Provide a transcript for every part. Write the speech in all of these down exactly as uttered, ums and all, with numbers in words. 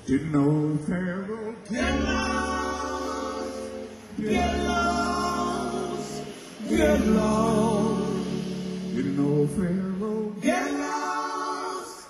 Didn't know Pharaoh. Get lost, get lost, get lost. Didn't know Pharaoh. Get lost,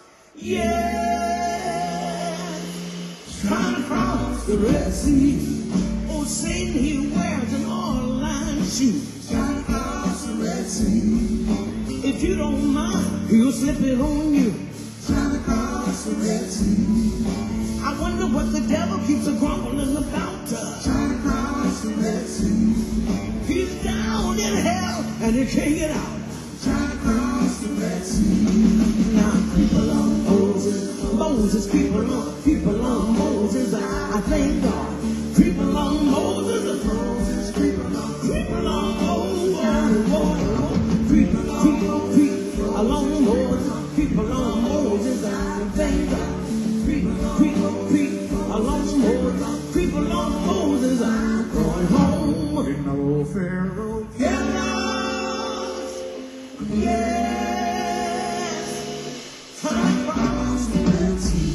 yeah. Trying to cross the Red Sea. Oh, Satan, he wears an all-line shoe. Trying to cross the Red Sea. If you don't mind, he'll slip it on you. Trying to cross the Red Sea. I wonder what the devil keeps a grumbling about. Trying to cross the Red Sea. He's down in hell and he can't get out. Trying to cross the Red Sea. Now creep along Moses, Moses, creep along, creep along Moses. I, I thank God. Creep along Moses, Moses, creep along, creep along Moses, creep, creep, creep along Moses, creep along Moses. I thank God. Creep, creep, creep along Moses, creep along Moses. I'm going home. Didn't know Pharaoh. Get lost, yes. Trying to cross the Red Sea.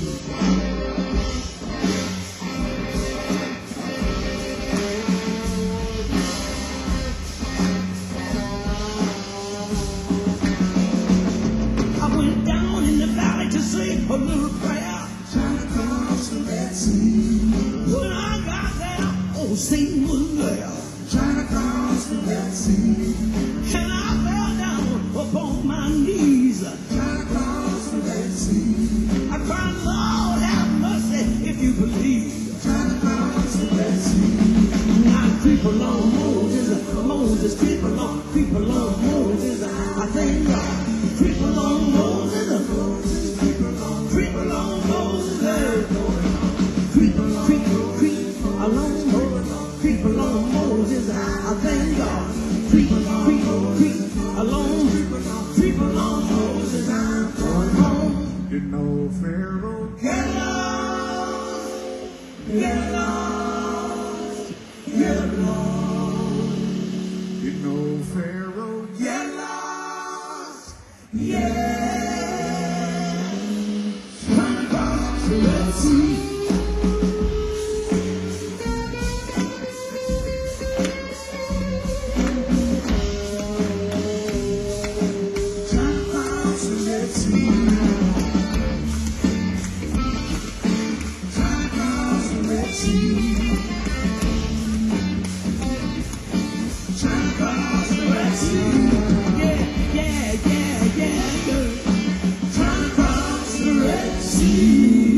I went down in the valley to say a little prayer. Trying to cross the Red Sea. When I got there, oh, Satan was there. Trying to cross the Red Sea. And I fell down upon my knees. Trying to cross the Red Sea. I cried, Lord, have mercy if you believe. Trying to cross the Red Sea. Now creep along Moses, Moses, creep along, creep along Moses. I thank God. Creep along Moses, Moses, creep along, creep along Moses. Creep, creep, creep along Moses, creep along Moses. I thank God. Creep, creep, creep along, creep along Moses. I'm going home. Didn't know Pharaoh. Get lost, get lost, get lost. Didn't know Pharaoh. Get lost, yeah. Trying to cross the Red Sea. Trying to cross the Red Sea. Trying to cross the Red Sea. Trying to cross the Red Sea. Yeah, yeah, yeah, yeah, yeah. Trying to cross the Red Sea.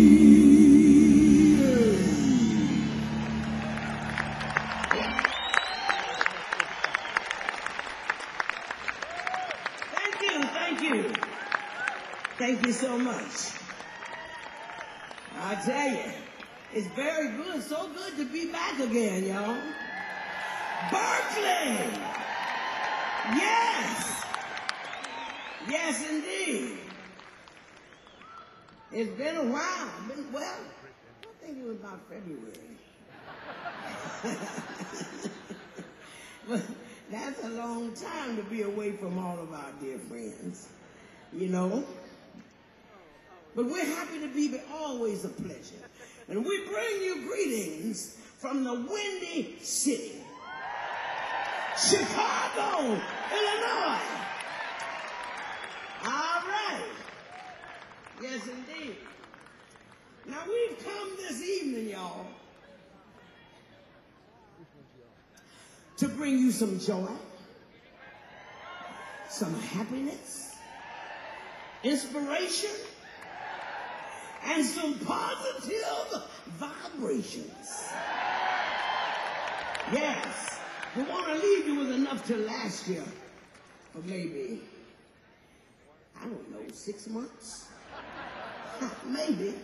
Thank you, thank you. Thank you so much. I tell you, it's very good, so good to be back again, y'all. Berkeley! Yes! Yes, indeed. It's been a while. Been, well, I think it was about February. But that's a long time to be away from all of our dear friends, you know. But we're happy to be there, always a pleasure. And we bring you greetings from the Windy City, Chicago, Illinois. All right. Yes, indeed. Now, we've come this evening, y'all, to bring you some joy, some happiness, inspiration, and some positive vibrations. Yes, we want to leave you with enough to last you for maybe, I don't know, six months? Maybe.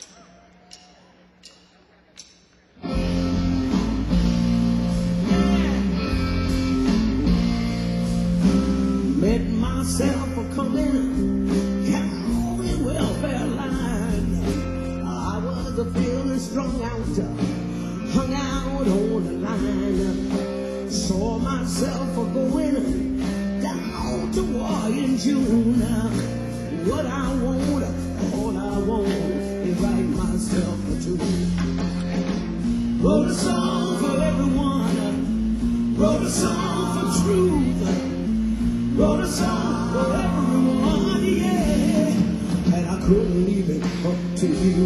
Met myself a coming Cali welfare line. I was a feeling strung out, hung out on the line. Saw myself a going down to war in June. What I want, all I want and write myself a tune. Wrote a song for everyone, wrote a song for truth, wrote a song for everyone, yeah. And I couldn't leave it up to you.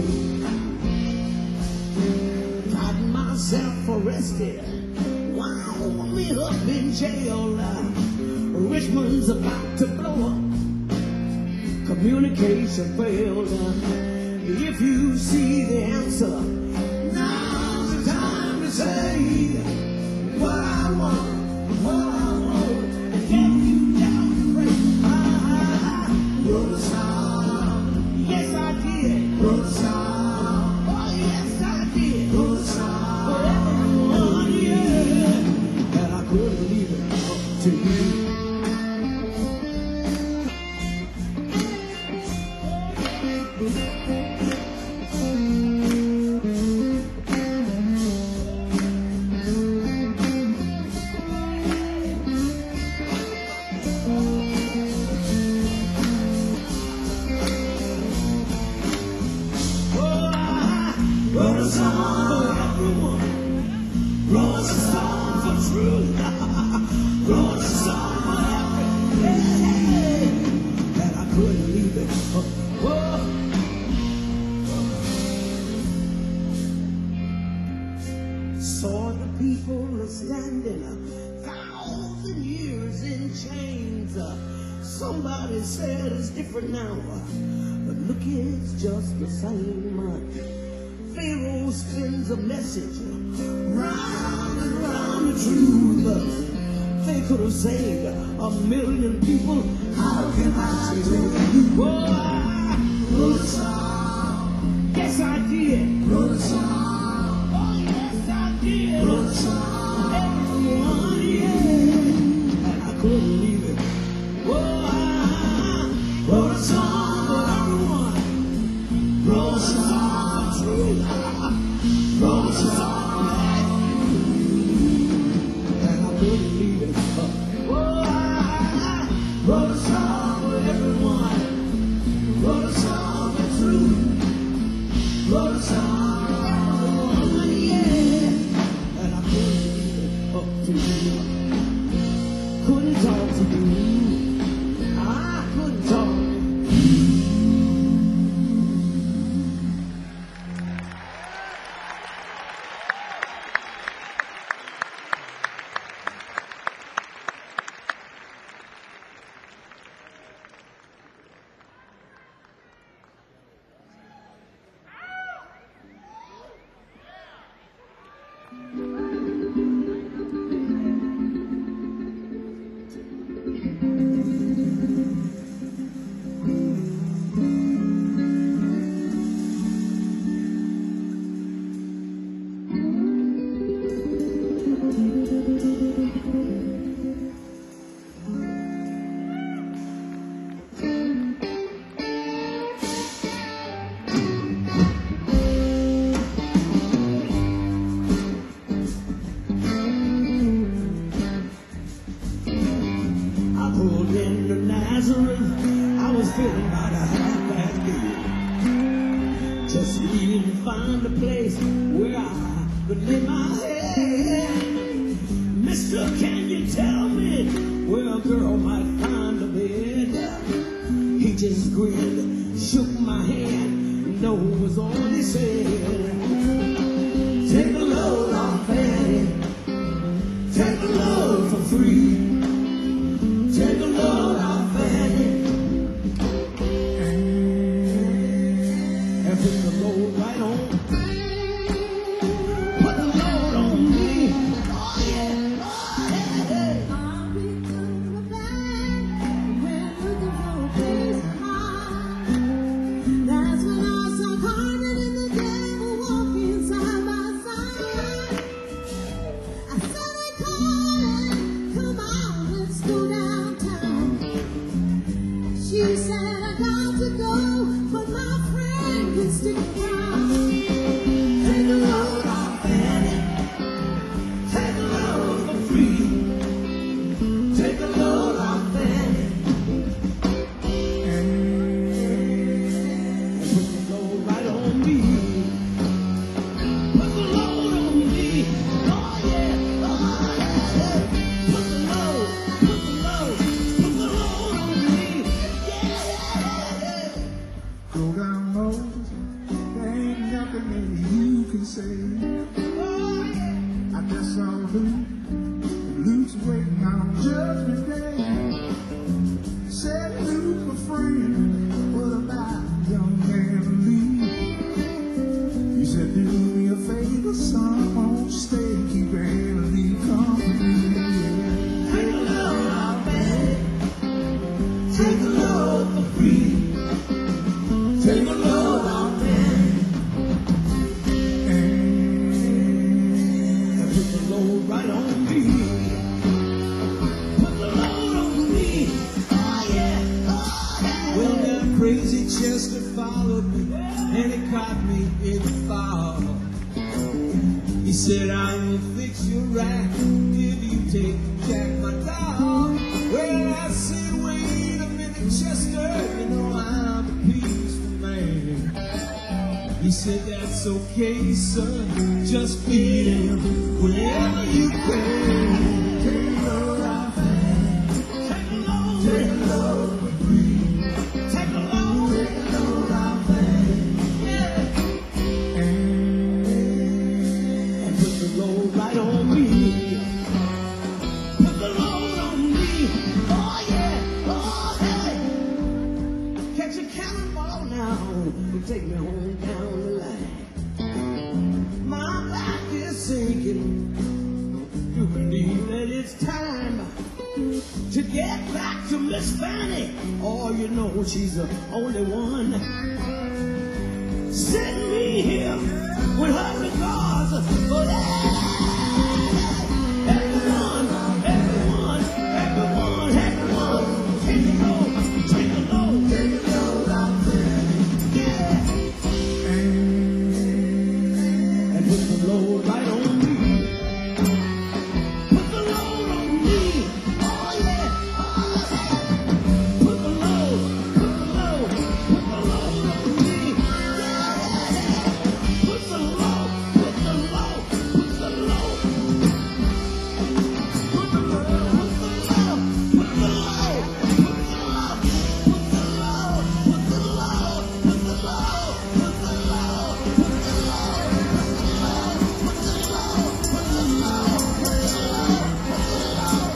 Got myself arrested, wound me up in jail. Richmond's about to blow up, communication failed. If you see the answer, now's the time to say what I want, what I want, and get you down to break. I wrote a song, yes I did. Wrote a song, oh yes I did. Wrote a song for everyone, yeah. And I couldn't leave it up to you. Wrote a song for everyone, wrote a song for truth, wrote a song for everything, and I couldn't leave it up. Whoa. Saw the people standing a thousand years in chains. Somebody said it's different now, but look, it's just the same. Pharaoh spins a message round and round the truth. They could have saved a million people. How can I say that? Oh, I wrote a song. Yes, I did. Wrote a song. Oh, yes, I did. Wrote a song. Everyone, yeah. And I couldn't leave it. Oh, I wrote a song for everyone. Wrote a song. Wrote a song, and I couldn't leave it up. Oh, I wrote a song for everyone. Wrote a song for truth. Wrote a song for everyone, yeah. And I couldn't leave it up to you. Couldn't talk to you. I couldn't talk. I was feeling about a half past good. Just needing to find a place where I could lay my head. Mister, can you tell me where a girl might find a bed? He just grinned, shook my hand, no was all he said. Take a load off Fanny, take a load for free. Take a load off Fanny, and put the load right on. Put the load on me. Oh yeah, oh yeah, hey. I'll be doing the band. We're looking for a place to hide. That's when I saw Carmen and the devil walking side by side. I saw they calling, come I guess I'll lose. Luke's waiting on Judgment Day. Said Luke, my friend, what about young man Lee? He said, do me a favor, son, won't stay, keep Anna Lee company. Take a load off, man. Take a load for free. Take a load off, man. And put the load right on me. Put the load on me. Oh yeah, oh yeah. Well, that crazy Chester followed me, and he caught me in the fall. He said, I will fix your rack if you take Jack, my dog. Well, I said, wait a minute, Chester, you know I'm a peaceful man. He said, that's okay, son, just feed him whenever you can. Take a load off, man. Take a load, take a load for free. Take a load, take a load off, man. Yeah. And put the load right on me. Put the load on me. Oh yeah, oh hey. Catch a cannonball now. Take me home down the line. My back is sinking. You believe that it's time to get back to Miss Fanny. Oh, you know she's the only one. Send me here with her regards. But everyone, everyone, everyone, everyone, take a load, take a load, take a load out there. Yeah. And put the load right on me. Put the load on me. Oh yeah, oh yeah. Put the load, put the load, put the load on me. Yeah. Put the load, put the load, put the load. Put the load, put the load, put the load, put the load, put the load, put the load, put the load, put the load, put the load, put the load, put the load, put the load, put the load.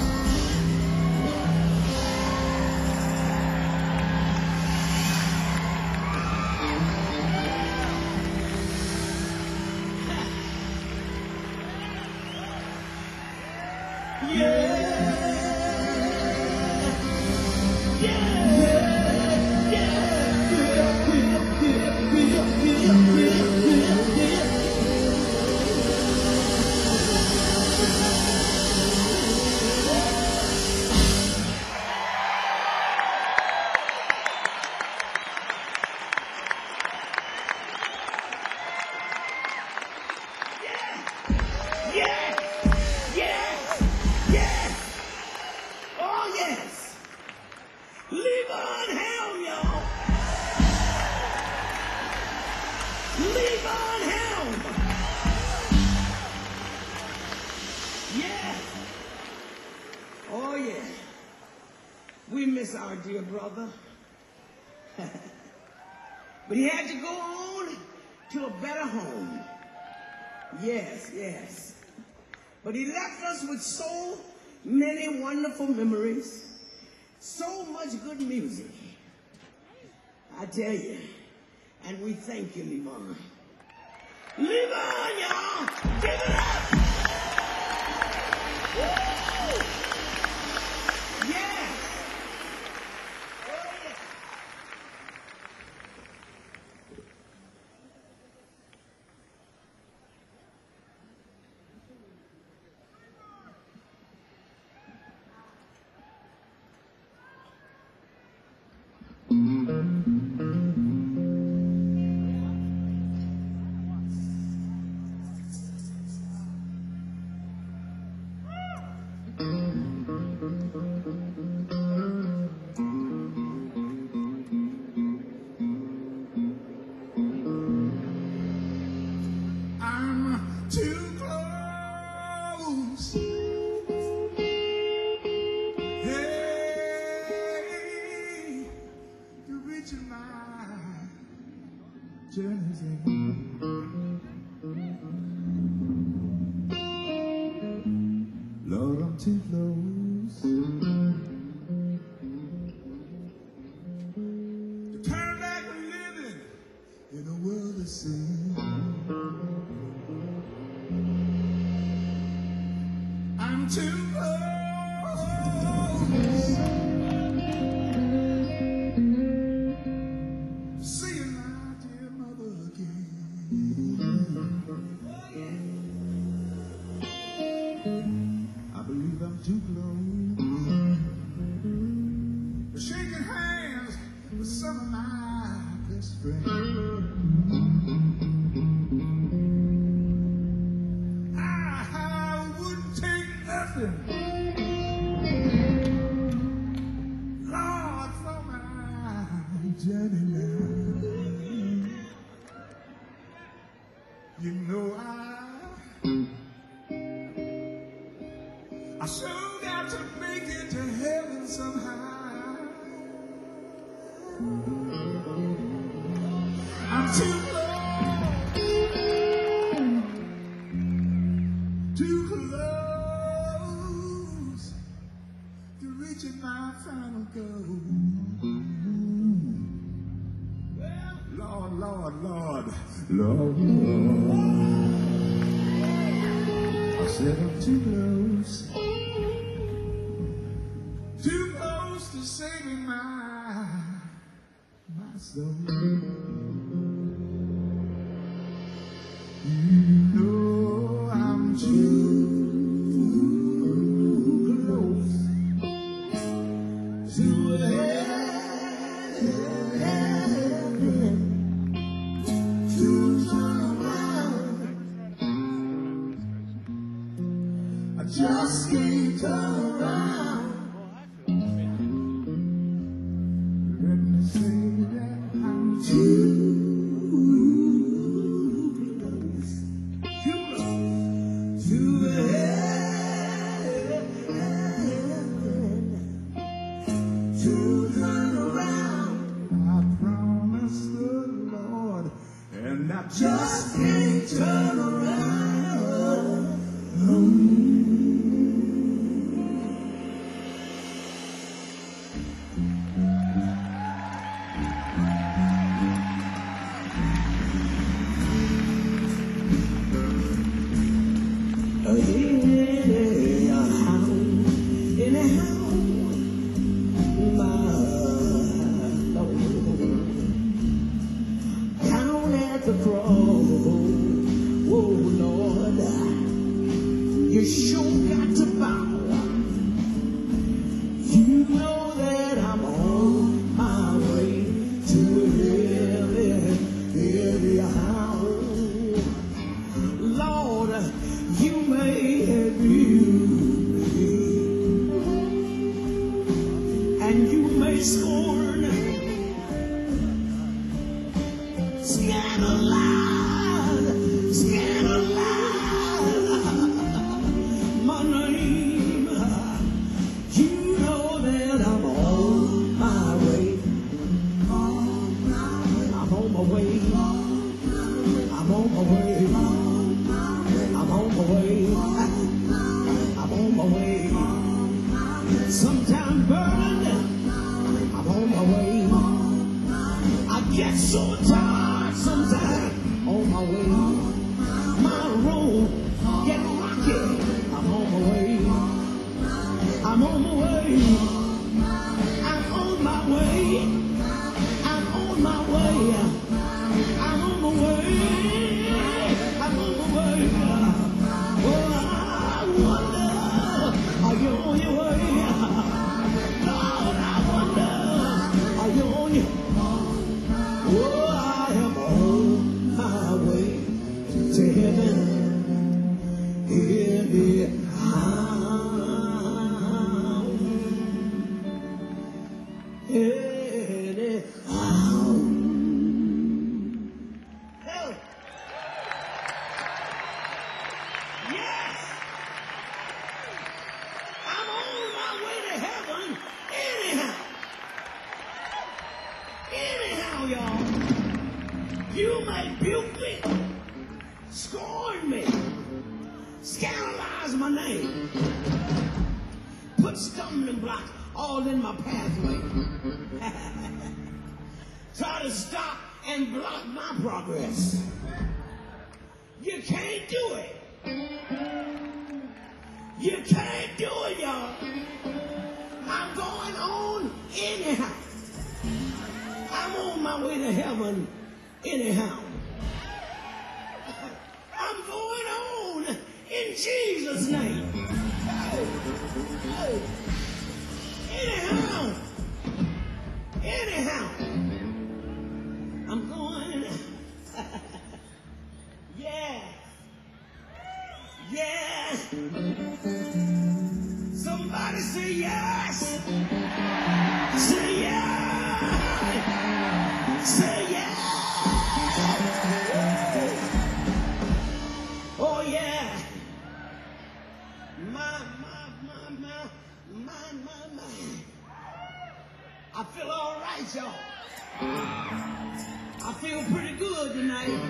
Yes! Yes! Yes! Oh, yes! Levon Helm, y'all! Levon Helm! Yes! Oh, yeah. We miss our dear brother. But he had to go on to a better home. Yes, yes. But he left us with so many wonderful memories, so much good music. I tell you, and we thank you, Levon. Levon, y'all! Give it up! Woo! Yes! Oh, yeah. too close. Seeing my dear mother again. I believe I'm too close. Shaking hands with some of my best friends. I, I wouldn't take nothing, Lord, for my journey now. You know I, I sure got to make it to heaven somehow. I'm too close, too close to reaching my final goal. Lord, Lord, Lord, Lord, Lord. I said I'm too close, too close to saving my my soul. You know I'm too close to heaven to turn around. I just can't turn around. Let me say that I'm too close, too close to heaven to turn around. I promised the Lord, and I just can't turn around. Down at the cross, oh Lord, you sure got to bow. You know that I'm on my way to heaven anyhow. Lord, you made me, and you may scorn, scandalize, scandalize my name. You know that I'm on my way. I'm on my way. I'm on my way. I'm on my way. I'm on my way. Sometimes burning, I'm on my way. I get so tired sometimes on my way. My road get rocky. I'm on my way. I'm on my way. I'm on my way. I'm on my way. I'm on my way. I'm on my way. Oh, I wonder, are you on your way? Lord, I wonder, are you on your way? Oh, I am on my way to heaven. Anyhow. Anyhow. Yes! I'm on my way to heaven anyhow. Anyhow, y'all. You may rebuke me, scorn me, scandalize my name, put stumbling blocks all in my pathway, try to stop and block my progress. You can't do it. You can't do it, y'all. I'm going on anyhow. I'm on my way to heaven anyhow. I'm going on in Jesus' name. Hey, hey. Anyhow, anyhow, I'm going. Yeah, yeah. Somebody say yes. Say yes. Say yes. Oh yeah. My, my, my, my, my, my, my. I feel all right, y'all. I feel pretty good tonight.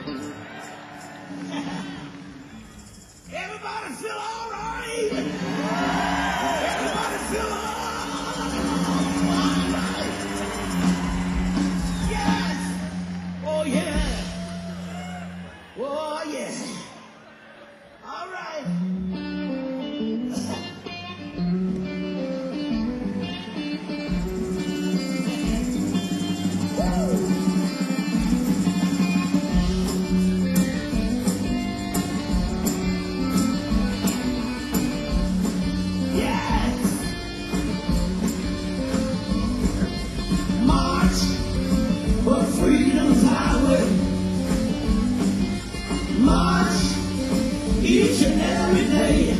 Everybody feel all right. Everybody feel all right. Yes. Oh yeah. Oh yeah. All right. Freedom's highway. March each and every day.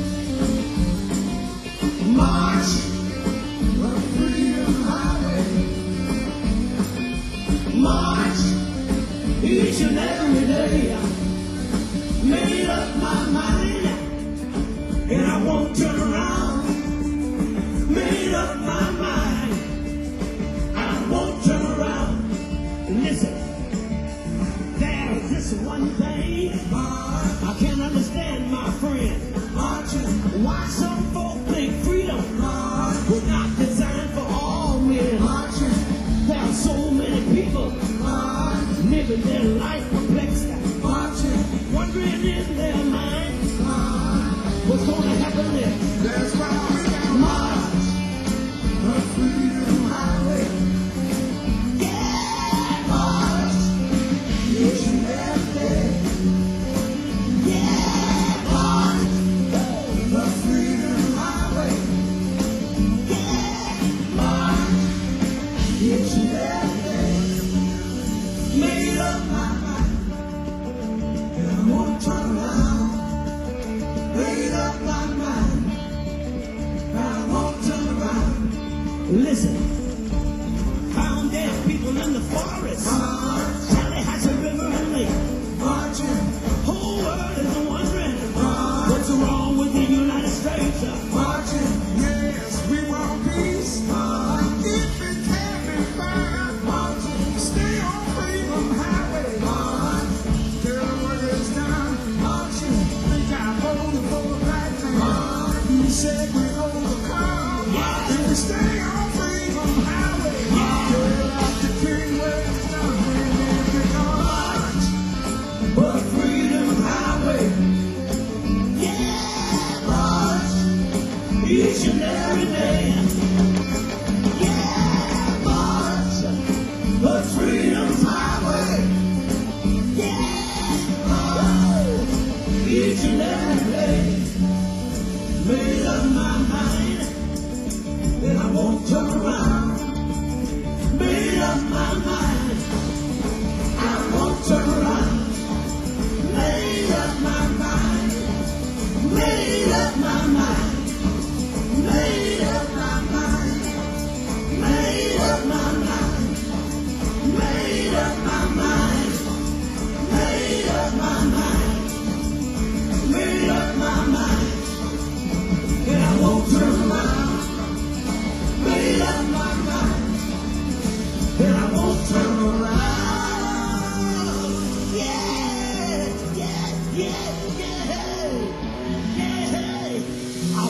March the freedom highway. March each and every day. Made up my mind and I won't turn around. Made up my mind and I won't turn around. Listen, there's just one thing I can't understand, my friend. Why some folk think freedom was not designed for all men. There are so many people living their life perplexed, wondering in their minds what's going to happen next. That's why we got March the freedom highway. Each and every day. Yeah, March The freedom highway. Yeah, March Each and every day. made up my mind. And I won't turn around. Made up my mind. And I won't turn around. Listen, found dead people in the forest. Sally has a river and lake. Marching, Whole world is wondering what's wrong with the United States. marching, yes, we want peace. If it can be found, marching, stay on freedom highway. Tell the workers down, marching, think I voted for the black man. You said we overcome, and we stay on freedom highway. Tell out the king where it's done, and we march. But freedom highway, yeah, March each and every day. Yeah, March, but freedom's highway, yeah, March each and every day. Made up my mind, and I won't turn around. Made up my mind, I won't turn around. Made up my mind. Made up my mind. Made up my mind. Made up my mind. Made up my mind. Made up my mind. Made up my mind. And I won't turn around. Made up my mind. And I won't turn around. Yeah, yeah, yeah, yeah, yeah. I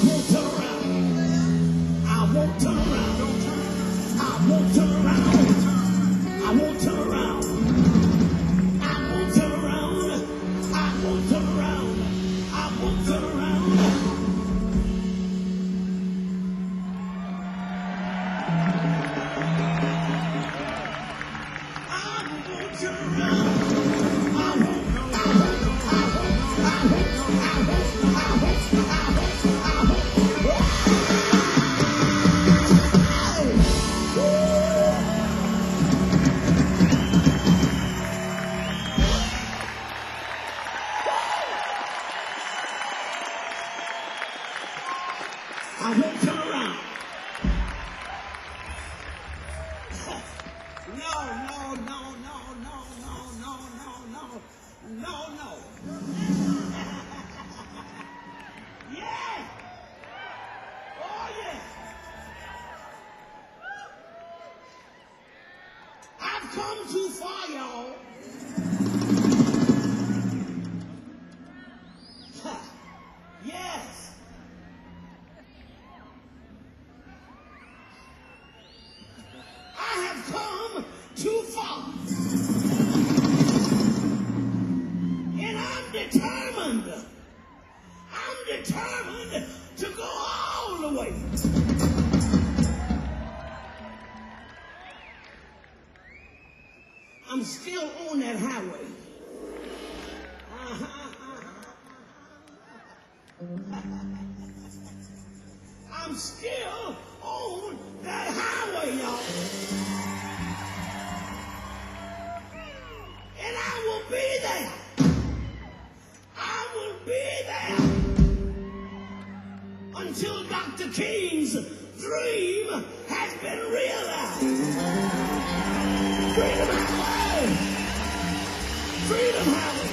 I won't turn around. No, no, no, no, no, no, no, no, no, no, no. Yeah. Oh, yeah. I've come too far, y'all. Yes. I have come too far. And I'm determined. I'm determined to go all the way. I'm still on that highway. Uh-huh, uh-huh. I'm still on that highway, y'all. And I will be there. I will be there until Doctor King's dream has been realized. Freedom Highway! Freedom Highway!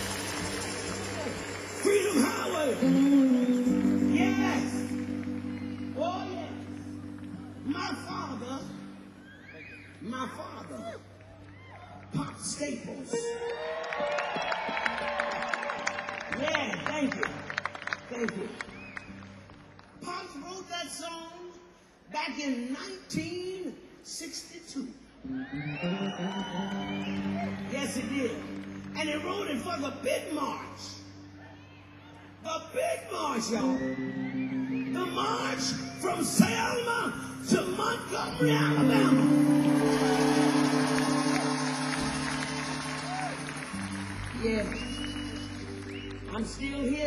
Freedom Highway! Yes! Oh, yes! My father, my father, Pop Staples. Yeah, thank you. Thank you. Pops wrote that song back in nineteen sixty-two. Yes, he did. And he wrote it for the Big March. The Big March, y'all. The march from Selma to Montgomery, Alabama. Yeah. I'm still here.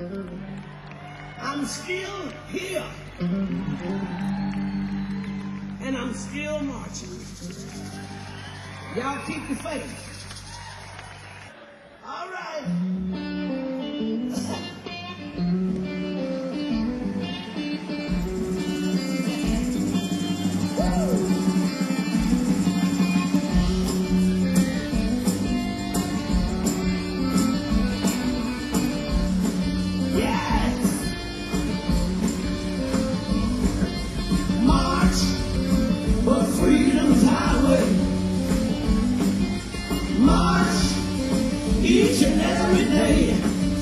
I'm still here. And I'm still marching. Y'all keep the faith. All right. Each and every day,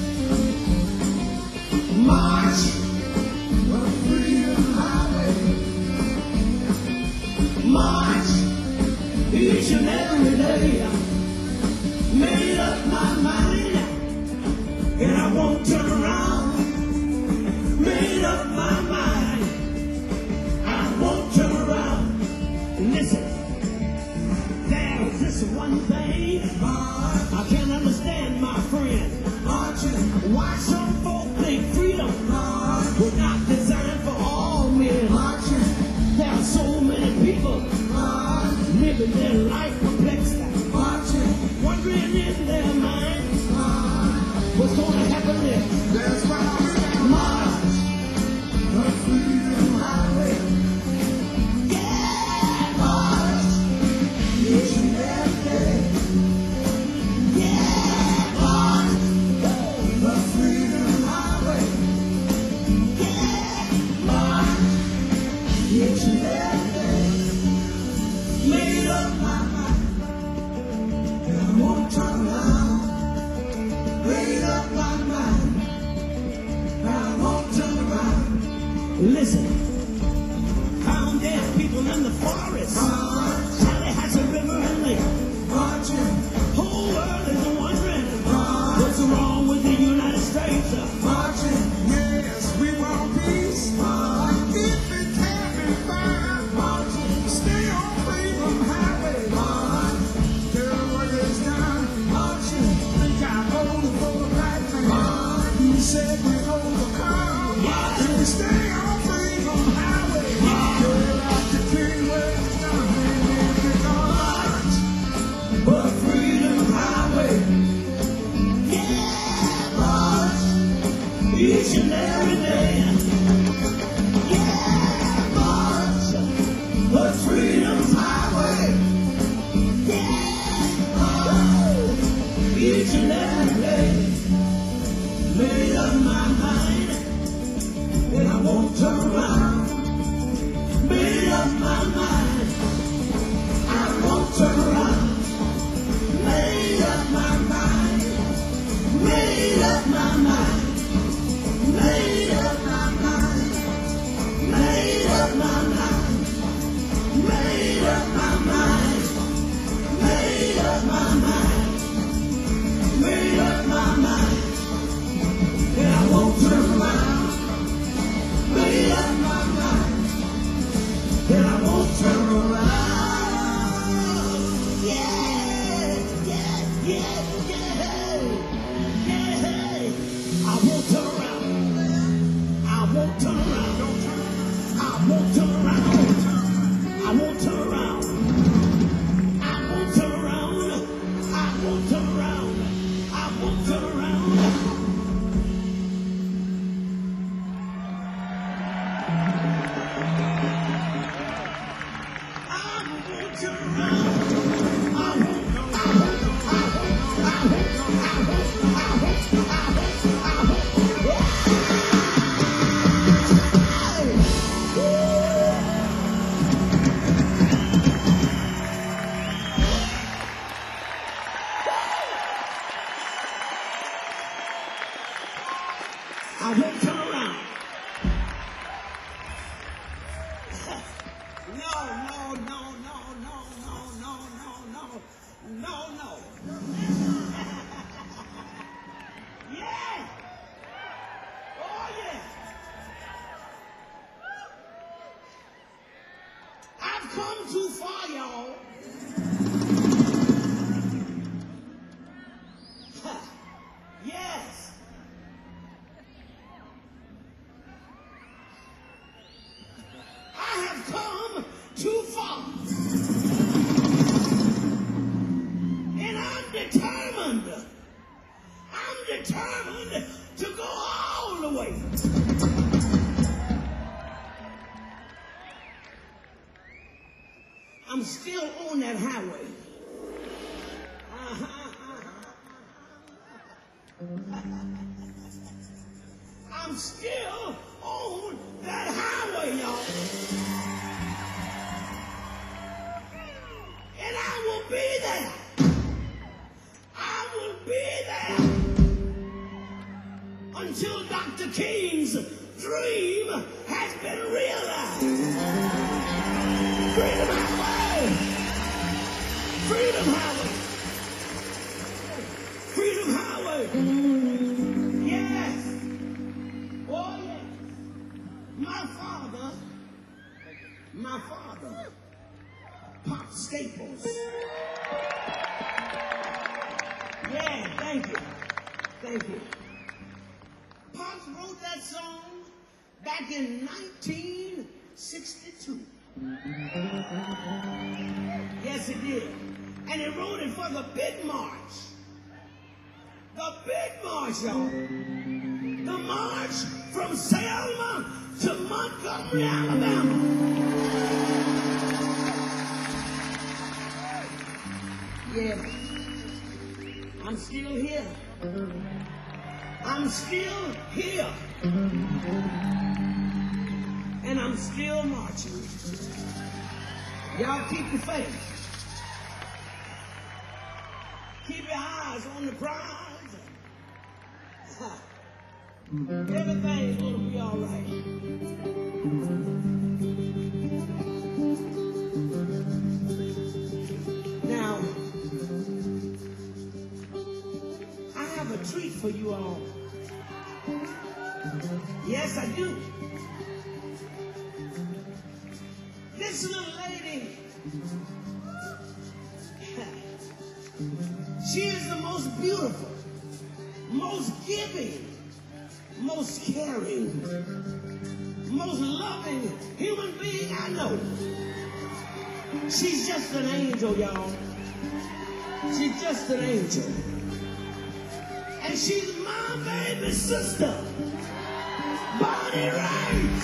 march on Freedom Highway. March each and every day. Made up my mind, and I won't turn around. Made up my mind, I won't turn around. Listen, there's this one thing I can't understand, my friend. Why some folk think freedom was not designed for all men. There are so many people living their life perplexed, wondering in their minds what's going to happen next. That's why we March on Freedom Highway. Yeah, march each and every day. Yeah, march The Freedom Highway. Yeah, march each and every day. Made up my mind, and I won't turn around. Made up my mind, and I won't turn around. Listen, found dead people in the forest. Tallahassee River and Lake. Whole world is wondering what's wrong with the United States. Yes, we want peace. If it can be found, stay on Freedom Highway. Till the work is done. Think I'm holding for the right thing. You said we overcome. If you stay on free on the highway, you're like the king where it's nothing if you march. But freedom highway, yeah, march each and every day. Yeah, march, but freedom's highway. Yeah, each and every day. Made up my mind, and I won't turn around. Made up my mind, I won't turn around. Made up my mind, made up my mind, made up my mind, made up my mind, made up my mind, made up my mind, made up my mind. And I won't turn around. Made up my mind. And I won't turn around. Yeah, yeah, yeah, yeah, yeah. I won't turn around. I won't turn around. I won't turn around. I won't turn around. I won't turn around. I won't turn around. I won't turn around. I won't turn around. No, no, no, no, no, no, no, no, no, no, no. Yeah. Oh, yeah. I've come too far, y'all. Yes. I have come too far. And I'm determined. I'm determined to go all the way. I'm still on that highway. I'm still on that highway, y'all. And I will be there. I will be there until Doctor King's dream has been realized. Freedom Highway. Freedom Highway. Freedom Highway. Yes. Oh, yes. My father, my father, Pop Staples. Yeah, thank you. Thank you. Pops wrote that song back in nineteen sixty-two. Yes, he did. And he wrote it for the Big March. The Big March, y'all. The march from Selma to Montgomery, Alabama. Yeah. I'm still here. I'm still here. And I'm still marching. Y'all keep your faith. Keep your eyes on the prize. Everything's gonna be all right. Now, I have a treat for you all. Yes, I do. This little lady, she is the most beautiful, most giving, most caring, most loving human being I know. She's just an angel, y'all. She's just an angel. And she's my baby sister, Bonnie Raitt.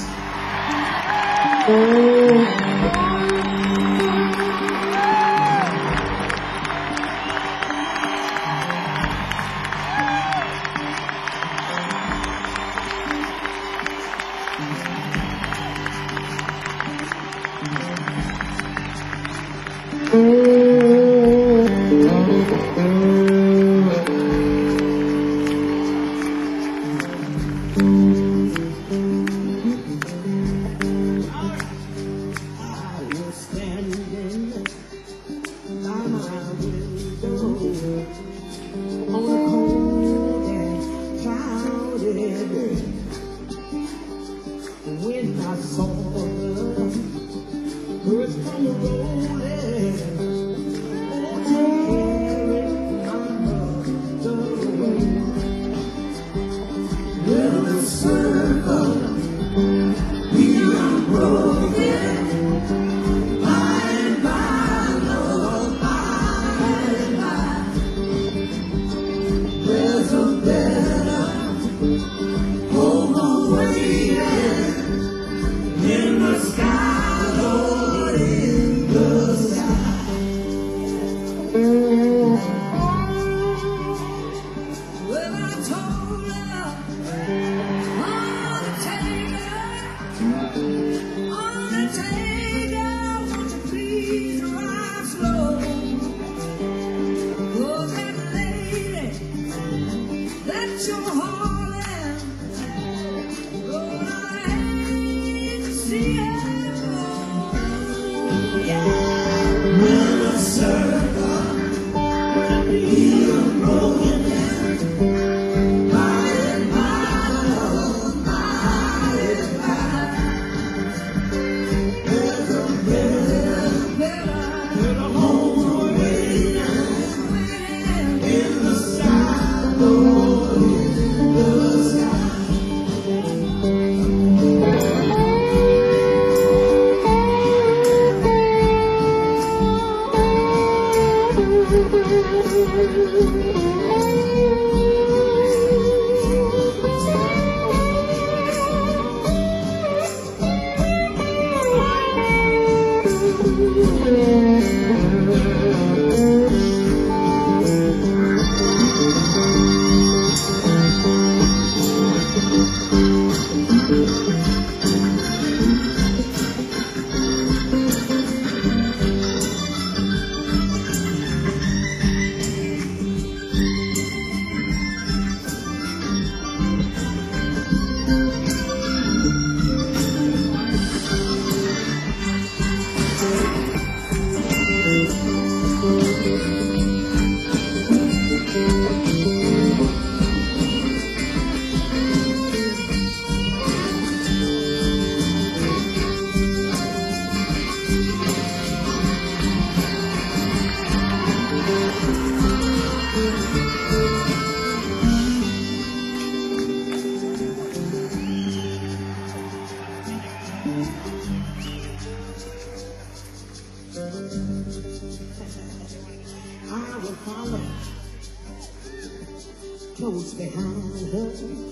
Close behind her,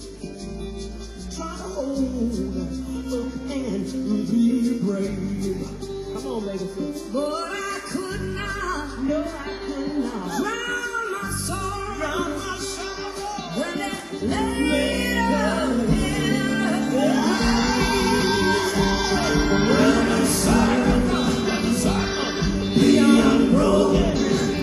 try to hold her and be brave. Come on, baby, sis. But I could not, No, I could not drown my sorrow drown my sorrow. when it laid up When the sorrow, when the sorrow be unbroken,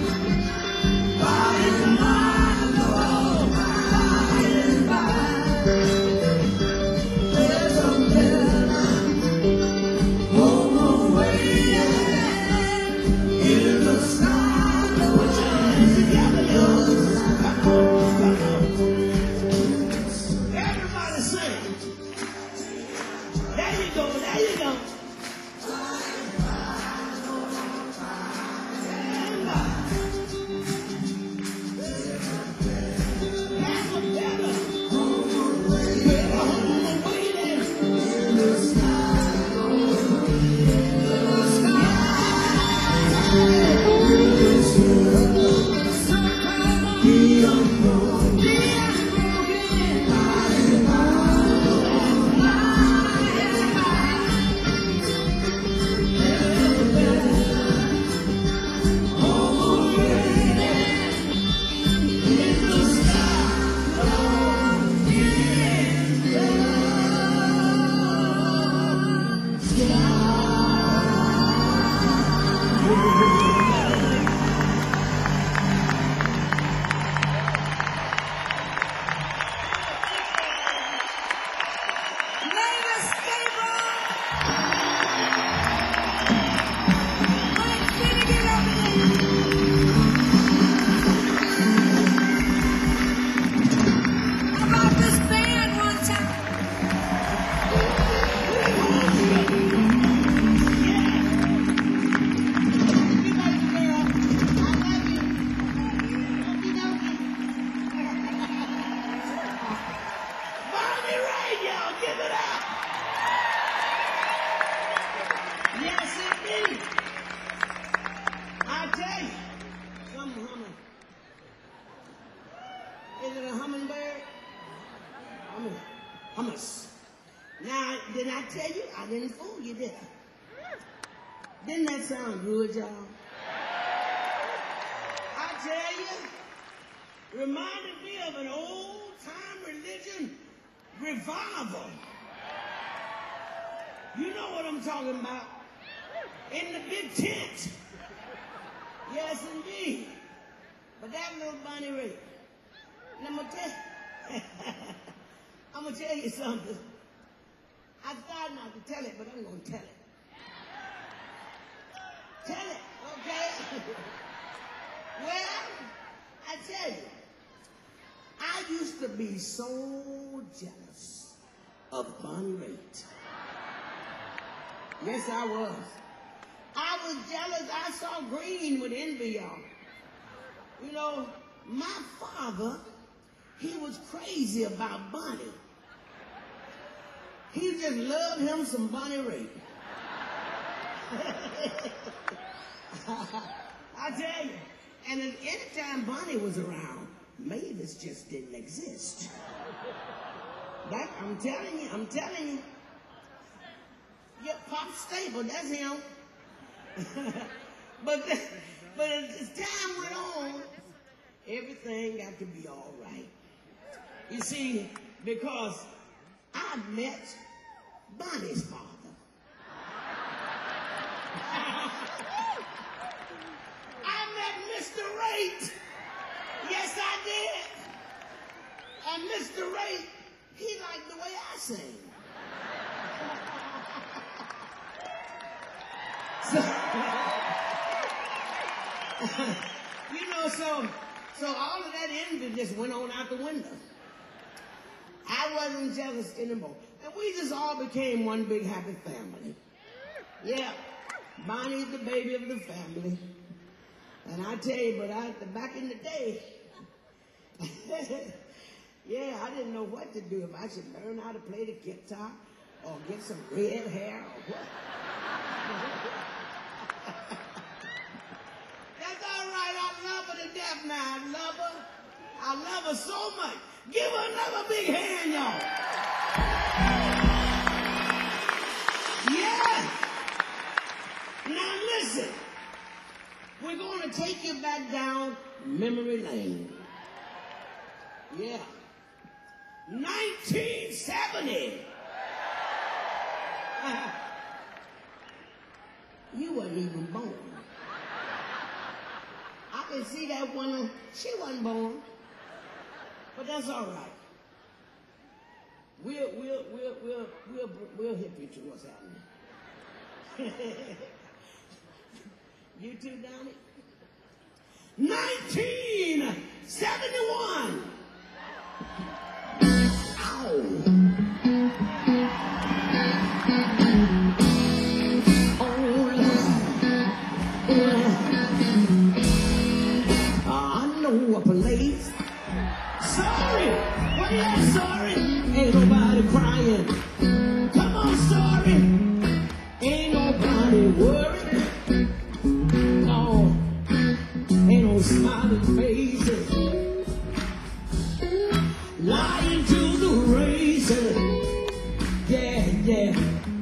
by and by, Lord, by and by, there's a better home awaiting in the sky. Put your hands together, y'all. Come on, come on. Everybody sing. There you go, there you go. Yeah. right, y'all. Give it up. Yes, indeed. I tell you, some humming. Is it a hummingbird? Humming. Hummus. Now, did I tell you? I didn't fool you, did I? Didn't that sound good, y'all? I tell you, reminded me of an old-time religion revival. You know what I'm talking about. In the big tent. Yes, indeed. But that little Bonnie Raitt. And I'm going to tell I'm going to tell you something. I started not to tell it, but I'm going to tell it. Tell it, okay? Well, I tell you, I used to be so jealous of Bonnie Raitt. Yes, I was. I was jealous. I saw green with envy, y'all. You know, my father, he was crazy about Bonnie. He just loved him some Bonnie Raitt. I tell you. And at any time Bonnie was around, Mavis just didn't exist. That, I'm telling you, I'm telling you. Yeah, Pop Stable, that's him. but, the, but as time went on, everything got to be all right. You see, because I met Bonnie's father. I met Mister Raitt. Yes, I did. And Mister Raitt, he liked the way I sing. So, you know, so, so all of that envy just went on out the window. I wasn't jealous anymore. And we just all became one big happy family. Yeah, Bonnie's the baby of the family. And I tell you, but I, back in the day, yeah, I didn't know what to do, if I should learn how to play the guitar or get some red hair or what. That's all right. I love her to death now. I love her. I love her so much. Give her another big hand, y'all. Yeah. Now listen. We're going to take you back down memory lane. Yeah. nineteen seventy. You weren't even born. I can see that one. She wasn't born. But that's all right. We'll, we'll, we'll, we'll, we'll, we'll hip you to what's happening. You too, Donnie? nineteen seventy-one. Ow. A place. Sorry, well, yeah, sorry. Ain't nobody crying. Come on, sorry. Ain't nobody worried. No, ain't no smiling faces. Lying to the razor. Yeah, yeah.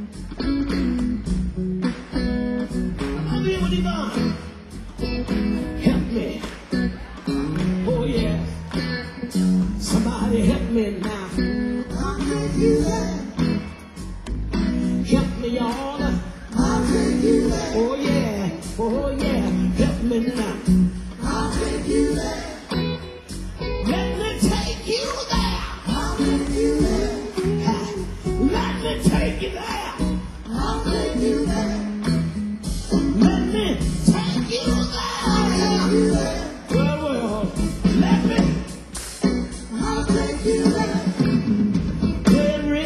Come on, here, what you done? Help me. Oh yeah, somebody help me now. How can you that? Help me, y'all. How can you that? Oh yeah, oh yeah, help me now. How can you that? Let me take you there. How can you that? Let me take you there. How can you that? Let me take you there. How can you that? Well, well, let me. I'll take you there. Henry,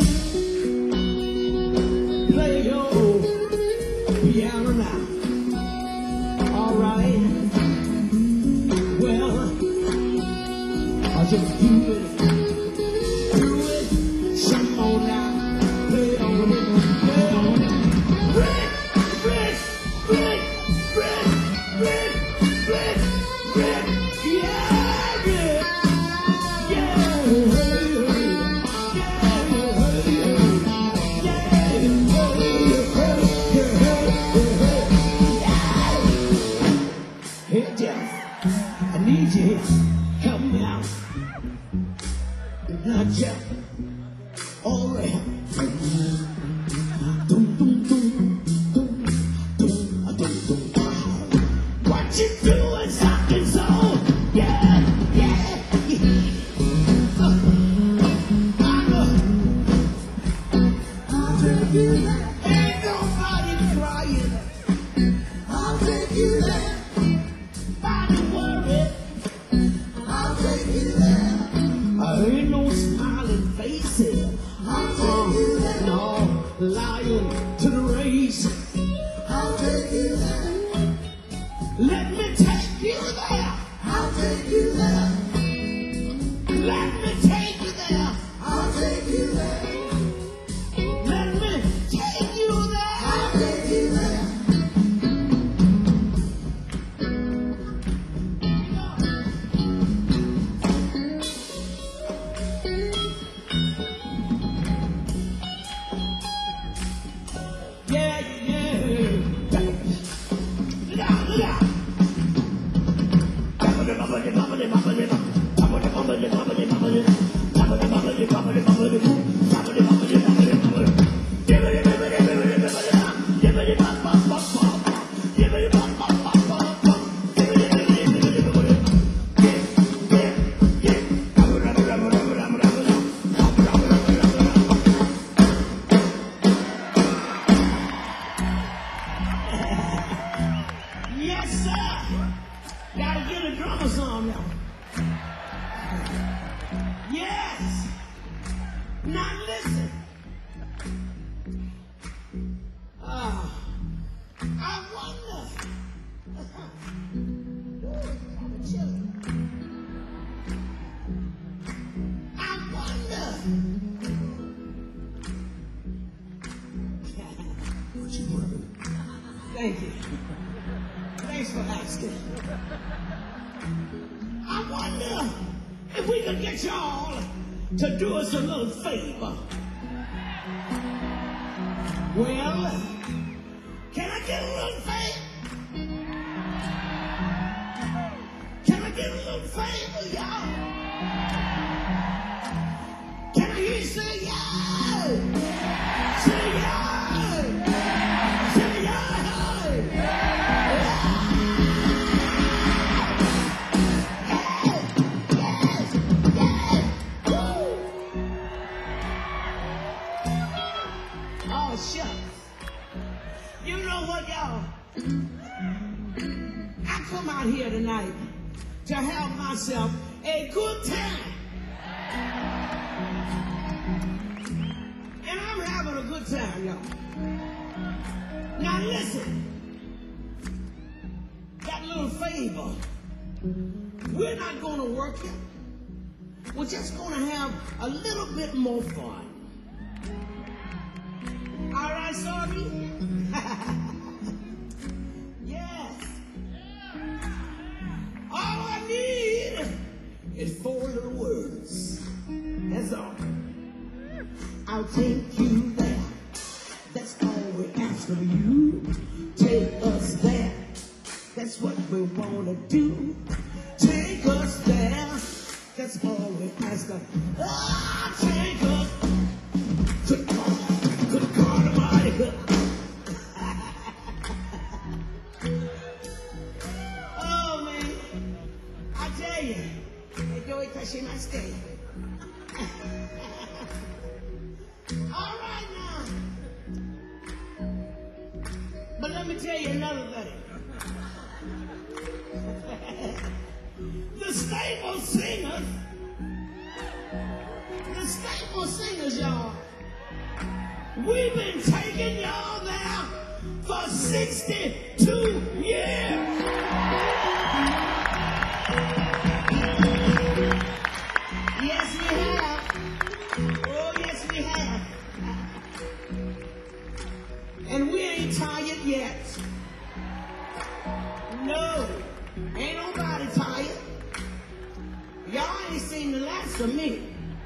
play your piano now. All right. Well, I'll just do it. Do it some more you there. Ain't nobody crying. I'll take you there. Nobody worried. I'll take you there. I ain't no smiling faces. I'll take you there. No, lying to the race. I'll take you there. Let me take you there. I'll take you there. Let me take you there. I'll take you there. Let me take you there. I'll take you there. Yeah, yeah. Look out, look out. Yes, sir. Gotta get a drummer song now. Yes. Now listen. Ah, I wonder. I wonder. What you wondering? Thank you. Thanks for asking. I wonder if we could get y'all to do us a little favor. Well, can I get a little favor? Can I get a little favor, y'all? Can I hear you say yeah? Say yeah! Say yeah! Oh, shucks. You know what, y'all? I come out here tonight to have myself a good time. And I'm having a good time, y'all. Now listen. That little favor. We're not going to work it. We're just going to have a little bit more fun. All right, Sorby? Yes. All I need is four little words. That's all. I'll take you there. That's all we ask of you. Take us there. That's what we want to do. Take us there. That's all we ask of you. Ah, take us to the oh man, I tell you, hey Joey, touch my stay. All right now, but let me tell you another thing. The Staple Singers, the Staple Singers, y'all. We've been taking y'all there for sixty-two years. Yes, we have. Oh, yes, we have. And we ain't tired yet. No, ain't nobody tired. Y'all ain't seen the last of me.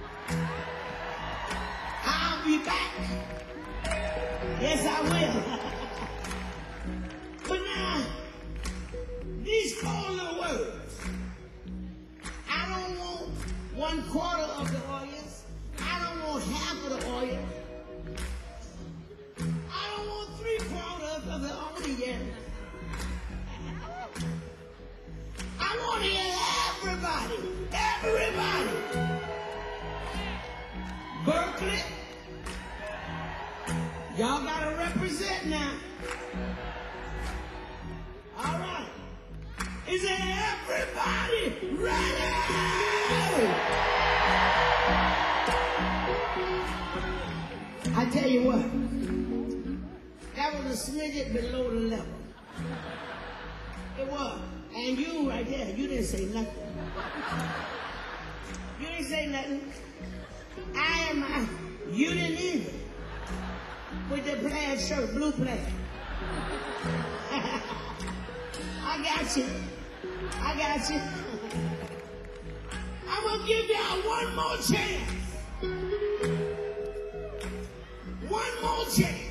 I'll be back. Yes, I will. But now, these four little words. I don't want one quarter of the audience. I don't want half of the audience. I don't want three quarters of the audience. I want to hear everybody. Everybody. Berkeley. Y'all gotta represent now. All right. Is everybody ready? I tell you what, that was a smidget below the level. It was. And you right there, you didn't say nothing. You didn't say nothing. I am, I, you didn't either. With the plaid shirt, blue plaid. I got you. I got you. I'm gonna give y'all one more chance. One more chance.